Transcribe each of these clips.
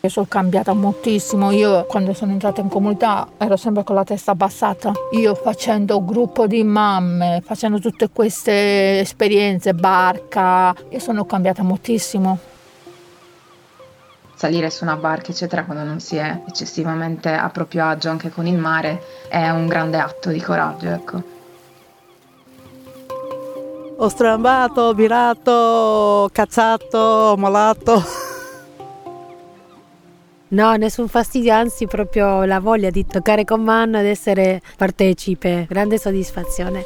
Io sono cambiata moltissimo. Io quando sono entrata in comunità ero sempre con la testa abbassata. Io facendo gruppo di mamme, facendo tutte queste esperienze, barca, io sono cambiata moltissimo. Salire su una barca, eccetera, quando non si è eccessivamente a proprio agio anche con il mare, è un grande atto di coraggio, ecco. Ho strambato, virato, cazzato, molato. No, nessun fastidio, anzi proprio la voglia di toccare con mano ed essere partecipe, grande soddisfazione.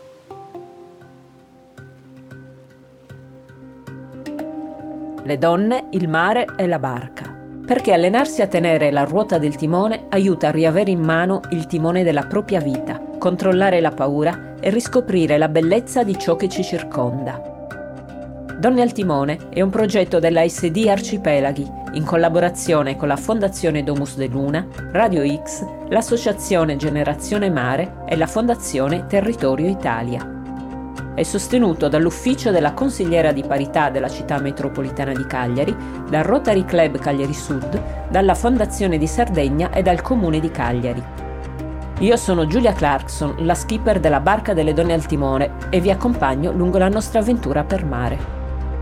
Le donne, il mare e la barca. Perché allenarsi a tenere la ruota del timone aiuta a riavere in mano il timone della propria vita, controllare la paura e riscoprire la bellezza di ciò che ci circonda. Donne al Timone è un progetto della SD Arcipelaghi, in collaborazione con la Fondazione Domus de Luna, Radio X, l'Associazione Generazione Mare e la Fondazione Territorio Italia. È sostenuto dall'Ufficio della Consigliera di Parità della Città Metropolitana di Cagliari, dal Rotary Club Cagliari Sud, dalla Fondazione di Sardegna e dal Comune di Cagliari. Io sono Giulia Clarkson, la skipper della Barca delle Donne al Timone, e vi accompagno lungo la nostra avventura per mare.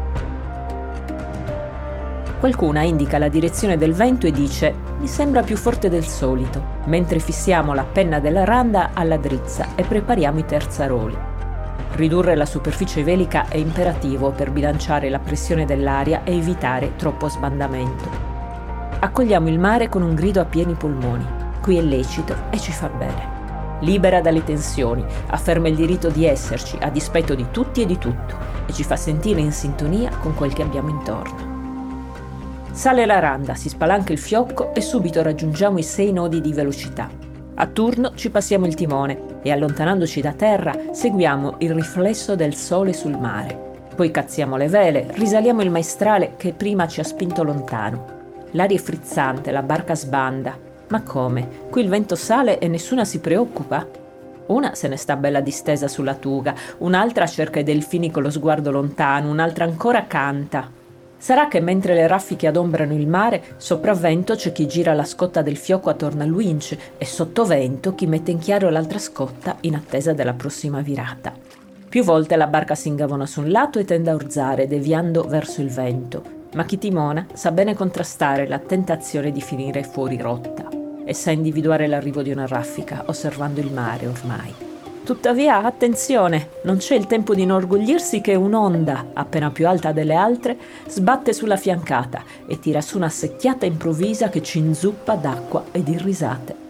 Qualcuna indica la direzione del vento e dice «Mi sembra più forte del solito», mentre fissiamo la penna della randa alla drizza e prepariamo i terzaroli. Ridurre la superficie velica è imperativo per bilanciare la pressione dell'aria e evitare troppo sbandamento. Accogliamo il mare con un grido a pieni polmoni. Qui è lecito e ci fa bene. Libera dalle tensioni, afferma il diritto di esserci a dispetto di tutti e di tutto e ci fa sentire in sintonia con quel che abbiamo intorno. Sale la randa, si spalanca il fiocco e subito raggiungiamo i 6 nodi di velocità. A turno ci passiamo il timone e allontanandoci da terra seguiamo il riflesso del sole sul mare. Poi cazziamo le vele, risaliamo il maestrale che prima ci ha spinto lontano. L'aria è frizzante, la barca sbanda. Ma come? Qui il vento sale e nessuna si preoccupa? Una se ne sta bella distesa sulla tuga, un'altra cerca i delfini con lo sguardo lontano, un'altra ancora canta. Sarà che mentre le raffiche adombrano il mare, sopravvento c'è chi gira la scotta del fiocco attorno al winch e sottovento chi mette in chiaro l'altra scotta in attesa della prossima virata. Più volte la barca si ingavona su un lato e tende a orzare, deviando verso il vento, ma chi timona sa bene contrastare la tentazione di finire fuori rotta e sa individuare l'arrivo di una raffica osservando il mare ormai. Tuttavia, attenzione, non c'è il tempo di inorgoglirsi che un'onda, appena più alta delle altre, sbatte sulla fiancata e tira su una secchiata improvvisa che ci inzuppa d'acqua e di risate.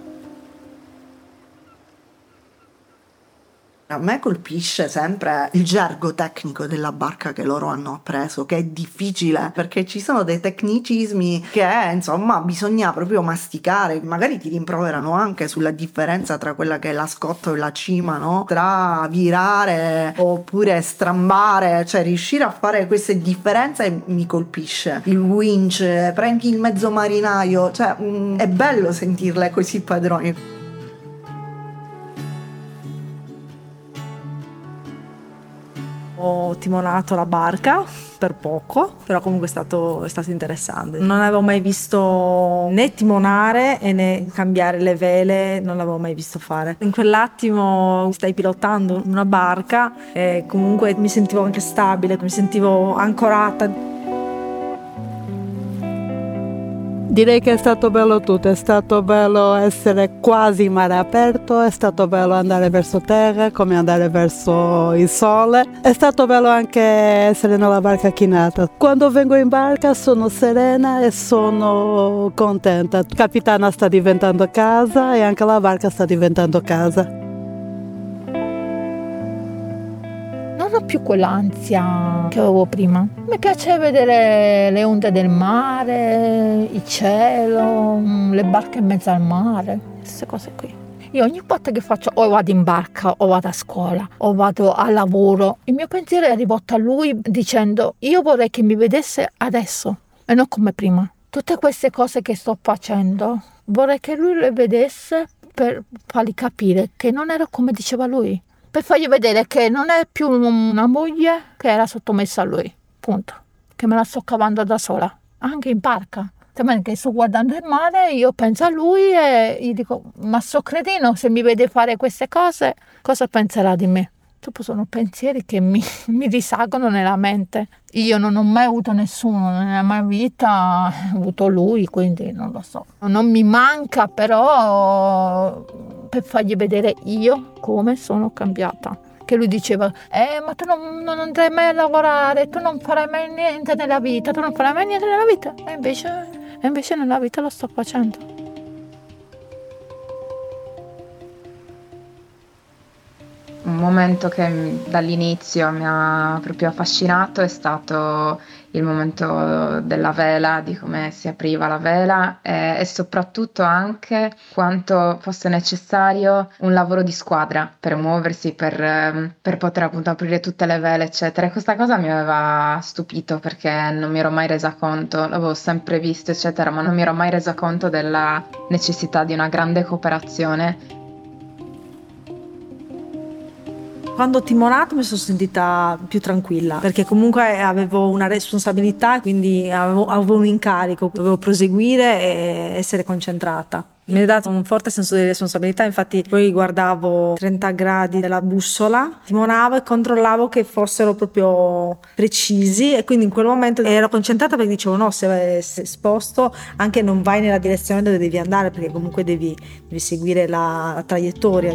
A me colpisce sempre il gergo tecnico della barca che loro hanno appreso, che è difficile perché ci sono dei tecnicismi che insomma bisogna proprio masticare. Magari ti rimproverano anche sulla differenza tra quella che è la scotta e la cima, no? Tra virare oppure strambare, cioè riuscire a fare queste differenze mi colpisce. Il winch, prendi il mezzo marinaio, cioè è bello sentirle così padroni. Ho timonato la barca per poco, però comunque è stato interessante. Non avevo mai visto né timonare e né cambiare le vele, non l'avevo mai visto fare. In quell'attimo stai pilotando una barca e comunque mi sentivo anche stabile, mi sentivo ancorata. Direi che è stato bello tutto, è stato bello essere quasi in mare aperto, è stato bello andare verso terra come andare verso il sole, è stato bello anche essere nella barca chinata. Quando vengo in barca sono serena e sono contenta. Capitana sta diventando casa e anche la barca sta diventando casa. Non ho più quell'ansia che avevo prima. Mi piace vedere le onde del mare, il cielo, le barche in mezzo al mare, queste cose qui. Io ogni volta che faccio, o vado in barca, o vado a scuola, o vado al lavoro, il mio pensiero è rivolto a lui dicendo io vorrei che mi vedesse adesso e non come prima. Tutte queste cose che sto facendo, vorrei che lui le vedesse per fargli capire che non ero come diceva lui. Per fargli vedere che non è più una moglie che era sottomessa a lui, punto. Che me la sto cavando da sola, anche in barca. che sto guardando il mare, io penso a lui e gli dico: ma sto cretino, se mi vede fare queste cose, cosa penserà di me? Dopo sono pensieri che mi risalgono nella mente. Io non ho mai avuto nessuno nella mia vita, ho avuto lui, quindi non lo so. Non mi manca, però per fargli vedere io come sono cambiata. Che lui diceva: ma tu non andrai mai a lavorare, tu non farai mai niente nella vita, tu non farai mai niente nella vita. E invece nella vita lo sto facendo. Un momento che dall'inizio mi ha proprio affascinato è stato il momento della vela, di come si apriva la vela e soprattutto anche quanto fosse necessario un lavoro di squadra per muoversi, per poter appunto aprire tutte le vele, eccetera. E questa cosa mi aveva stupito perché non mi ero mai resa conto, l'avevo sempre visto, eccetera, ma non mi ero mai resa conto della necessità di una grande cooperazione. Quando ho timonato mi sono sentita più tranquilla, perché comunque avevo una responsabilità, quindi avevo un incarico, dovevo proseguire e essere concentrata. Mi ha dato un forte senso di responsabilità, infatti poi guardavo 30 gradi della bussola, timonavo e controllavo che fossero proprio precisi, e quindi in quel momento ero concentrata perché dicevo: no, se sposto anche non vai nella direzione dove devi andare, perché comunque devi seguire la traiettoria.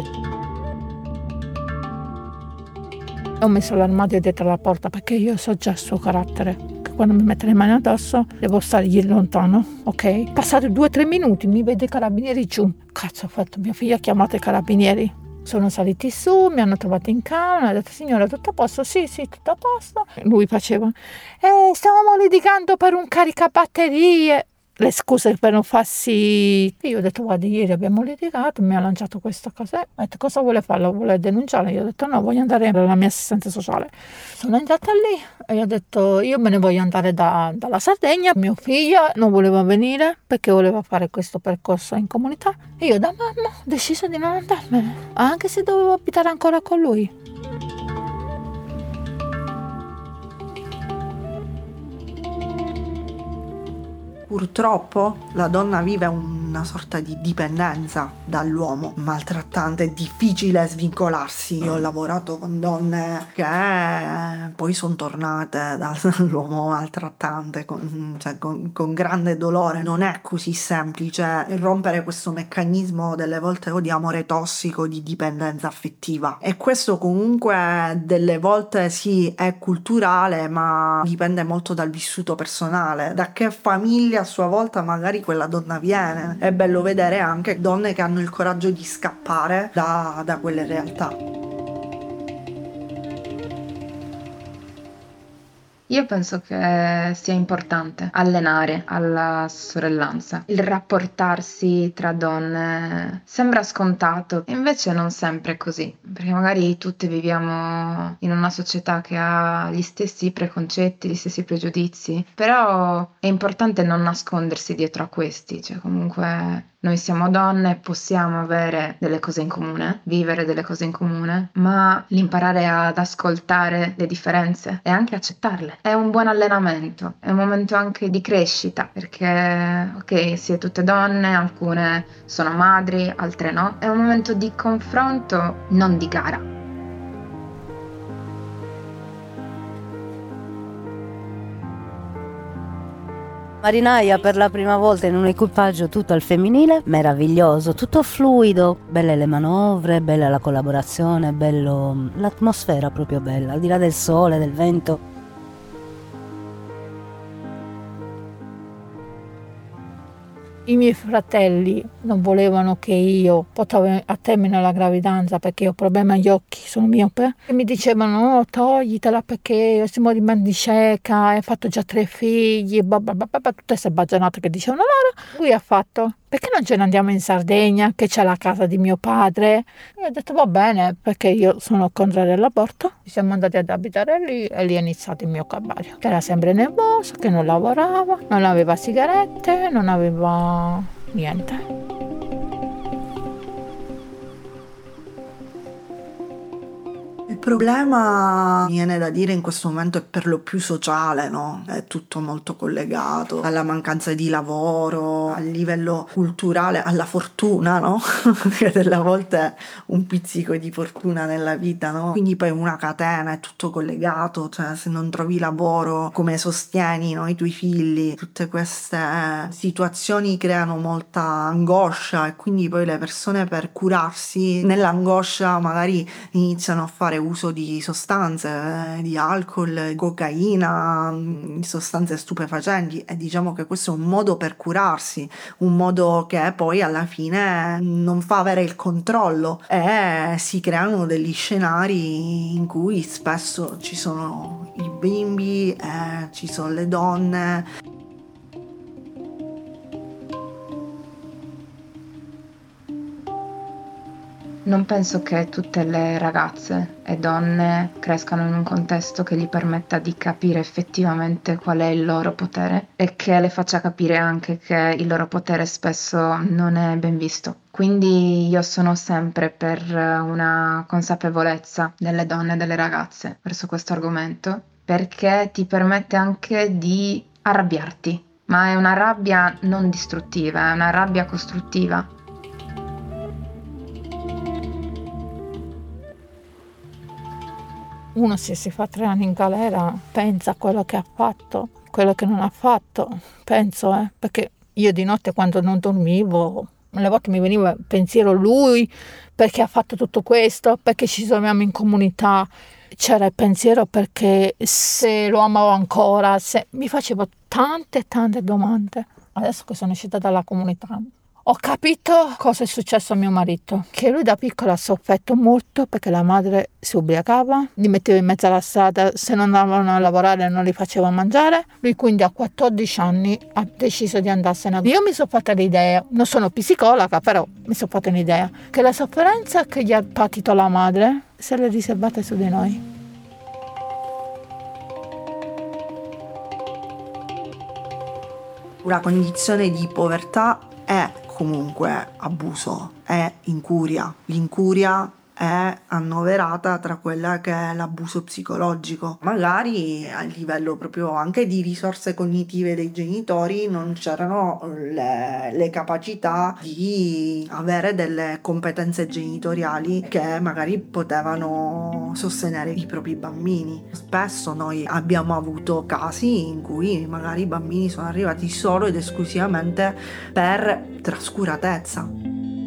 Ho messo l'armadio dietro la porta perché io so già il suo carattere, che quando mi mette le mani addosso devo stargli lontano, ok? Passati 2-3 minuti mi vede i carabinieri giù. Cazzo, ho fatto, mio figlio ha chiamato i carabinieri. Sono saliti su, mi hanno trovato in camera, ho detto: signora, tutto a posto? Sì, tutto a posto. Lui faceva: stavamo litigando per un caricabatterie. Le scuse per non farsi. Io ho detto: guardi, ieri abbiamo litigato, mi ha lanciato questa cosa. Ha detto: cosa vuole fare? Lo vuole denunciare? Io ho detto: no, voglio andare alla mia assistente sociale. Sono andata lì e gli ho detto: io me ne voglio andare dalla Sardegna. Mio figlio non voleva venire perché voleva fare questo percorso in comunità e io da mamma ho deciso di non andarmene, anche se dovevo abitare ancora con lui. Purtroppo la donna vive una sorta di dipendenza dall'uomo maltrattante, è difficile svincolarsi. Io ho lavorato con donne che poi sono tornate dall'uomo maltrattante con grande dolore. Non è così semplice rompere questo meccanismo delle volte di amore tossico, di dipendenza affettiva, e questo comunque delle volte sì è culturale, ma dipende molto dal vissuto personale, da che famiglia a sua volta magari quella donna viene. È bello vedere anche donne che hanno il coraggio di scappare da quelle realtà. Io penso che sia importante allenare alla sorellanza. Il rapportarsi tra donne sembra scontato, invece non sempre è così, perché magari tutte viviamo in una società che ha gli stessi preconcetti, gli stessi pregiudizi, però è importante non nascondersi dietro a questi, cioè comunque noi siamo donne, possiamo avere delle cose in comune, vivere delle cose in comune, ma l'imparare ad ascoltare le differenze e anche accettarle è un buon allenamento, è un momento anche di crescita, perché ok, siete tutte donne, alcune sono madri, altre no, è un momento di confronto, non di gara. Marinaia per la prima volta in un equipaggio tutto al femminile, meraviglioso, tutto fluido, belle le manovre, bella la collaborazione, bello l'atmosfera proprio bella, al di là del sole, del vento. I miei fratelli non volevano che io portavo a termine la gravidanza perché ho problemi agli occhi, sono miope, e mi dicevano: no, toglitela perché siamo rimasti cieca, hai fatto già 3 figli, tutte queste baggianate che dicevano loro. Lui ha fatto: perché non ce ne andiamo in Sardegna che c'è la casa di mio padre? E ho detto: va bene, perché io sono contraria all'aborto. Siamo andati ad abitare lì e lì è iniziato il mio calvario, che era sempre nervoso, che non lavorava, non aveva sigarette, non aveva niente. Il problema, viene da dire in questo momento, è per lo più sociale, no? È tutto molto collegato alla mancanza di lavoro, a livello culturale, alla fortuna, no? Che delle volte un pizzico di fortuna nella vita, no? Quindi poi una catena, è tutto collegato, cioè se non trovi lavoro, come sostieni, no, i tuoi figli? Tutte queste situazioni creano molta angoscia, e quindi poi le persone, per curarsi nell'angoscia, magari iniziano a fare uso di sostanze, di alcol, cocaina, sostanze stupefacenti, e diciamo che questo è un modo per curarsi, un modo che poi alla fine non fa avere il controllo, e si creano degli scenari in cui spesso ci sono i bimbi, ci sono le donne. Non penso che tutte le ragazze e donne crescano in un contesto che gli permetta di capire effettivamente qual è il loro potere, e che le faccia capire anche che il loro potere spesso non è ben visto. Quindi io sono sempre per una consapevolezza delle donne e delle ragazze verso questo argomento, perché ti permette anche di arrabbiarti, ma è una rabbia non distruttiva, è una rabbia costruttiva. Uno se si fa 3 anni in galera pensa a quello che ha fatto, quello che non ha fatto, penso, perché io di notte quando non dormivo, alle volte mi veniva il pensiero, lui perché ha fatto tutto questo, perché ci troviamo in comunità, c'era il pensiero perché se lo amavo ancora, mi facevo tante domande. Adesso che sono uscita dalla comunità ho capito cosa è successo a mio marito, che lui da piccola ha sofferto molto perché la madre si ubriacava, li metteva in mezzo alla strada, se non andavano a lavorare non li faceva mangiare. Lui quindi a 14 anni ha deciso di andarsene. Io mi sono fatta l'idea, non sono psicologa, però mi sono fatta un'idea, che la sofferenza che gli ha patito la madre se l'è riservata su di noi. Una condizione di povertà è comunque abuso, è incuria. L'incuria è annoverata tra quella che è l'abuso psicologico. Magari a livello proprio anche di risorse cognitive dei genitori non c'erano le capacità di avere delle competenze genitoriali che magari potevano sostenere i propri bambini. Spesso noi abbiamo avuto casi in cui magari i bambini sono arrivati solo ed esclusivamente per trascuratezza.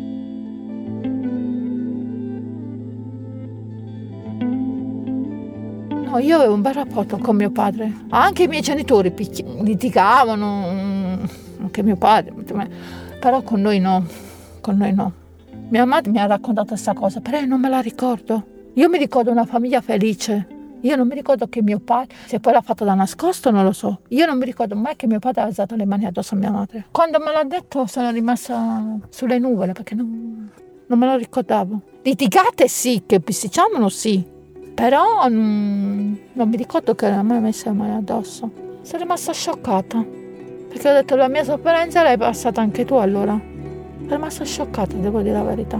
No, io avevo un bel rapporto con mio padre. Anche i miei genitori litigavano, anche mio padre, però con noi no. Mia madre mi ha raccontato questa cosa, però io non me la ricordo. Io mi ricordo una famiglia felice. Io non mi ricordo che mio padre, se poi l'ha fatto da nascosto non lo so. Io non mi ricordo mai che mio padre ha alzato le mani addosso a mia madre. Quando me l'ha detto sono rimasta sulle nuvole perché non me lo ricordavo. Litigate sì, che bisticciavano sì. Però non mi ricordo che non mi ha messo le mani addosso. Sono rimasta scioccata. Perché ho detto la mia sofferenza l'hai passata anche tu allora. Sono rimasta scioccata, devo dire la verità.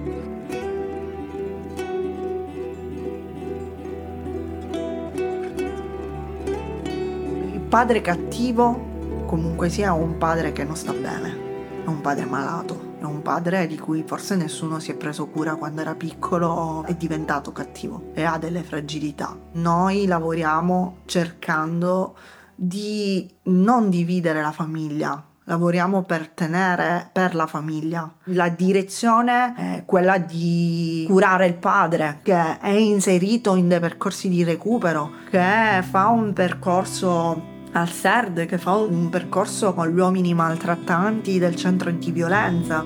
Il padre cattivo comunque sia un padre che non sta bene. È un padre malato. È un padre di cui forse nessuno si è preso cura quando era piccolo, è diventato cattivo e ha delle fragilità. Noi lavoriamo cercando di non dividere la famiglia, lavoriamo per tenere per la famiglia. La direzione è quella di curare il padre, che è inserito in dei percorsi di recupero, che fa un percorso al SERD, che fa un percorso con gli uomini maltrattanti del centro antiviolenza.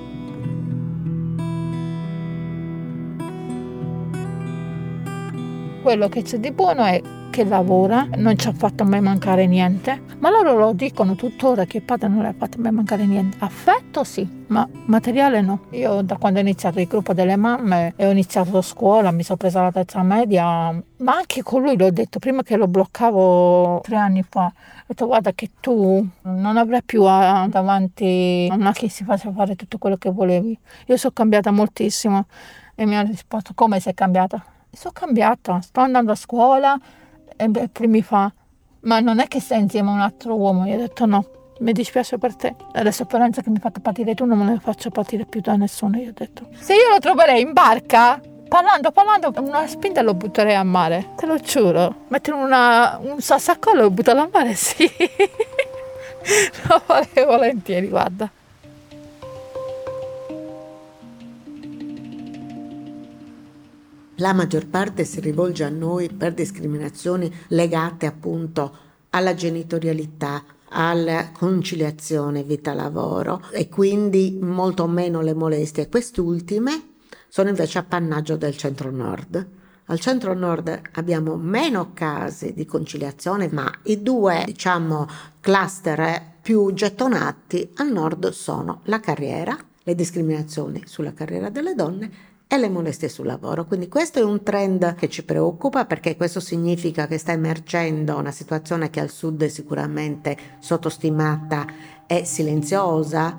Quello che c'è di buono è che lavora, non ci ha fatto mai mancare niente, ma loro lo dicono tuttora che il padre non le ha fatto mai mancare niente. Affetto sì, ma materiale no. Io da quando ho iniziato il gruppo delle mamme e ho iniziato scuola, mi sono presa la terza media, ma anche con lui l'ho detto, prima che lo bloccavo 3 anni fa, ho detto guarda che tu non avrai più davanti una che si faccia fare tutto quello che volevi. Io sono cambiata moltissimo e mi ha risposto come sei cambiata? Sono cambiata, sto andando a scuola e poi mi fa: ma non è che stai insieme a un altro uomo? Io ho detto no, mi dispiace per te, le sofferenze che mi hai fatto patire tu non me le faccio patire più da nessuno. Io ho detto, se io lo troverei in barca, parlando, una spinta lo butterei a mare, te lo giuro. Mettere un sassacollo e lo butterò a mare, sì. Lo farei volentieri, guarda. La maggior parte si rivolge a noi per discriminazioni legate appunto alla genitorialità, alla conciliazione vita-lavoro e quindi molto meno le molestie. Quest'ultime sono invece appannaggio del centro-nord. Al centro-nord abbiamo meno casi di conciliazione, ma i due, cluster più gettonati al nord sono la carriera, le discriminazioni sulla carriera delle donne e le molestie sul lavoro. Quindi questo è un trend che ci preoccupa, perché questo significa che sta emergendo una situazione che al sud è sicuramente sottostimata e silenziosa.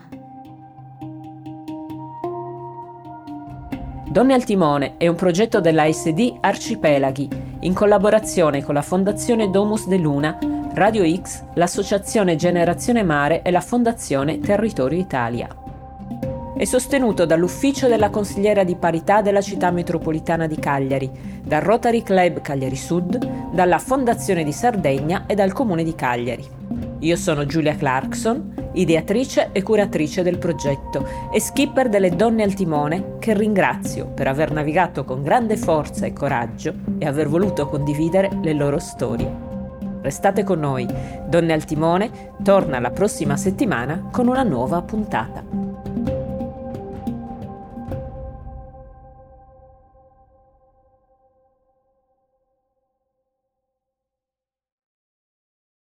Donne al Timone è un progetto dell'ASD Arcipelaghi, in collaborazione con la Fondazione Domus de Luna, Radio X, l'Associazione Generazione Mare e la Fondazione Territorio Italia. È sostenuto dall'Ufficio della Consigliera di Parità della Città Metropolitana di Cagliari, dal Rotary Club Cagliari Sud, dalla Fondazione di Sardegna e dal Comune di Cagliari. Io sono Giulia Clarkson, ideatrice e curatrice del progetto e skipper delle Donne al Timone, che ringrazio per aver navigato con grande forza e coraggio e aver voluto condividere le loro storie. Restate con noi, Donne al Timone torna la prossima settimana con una nuova puntata.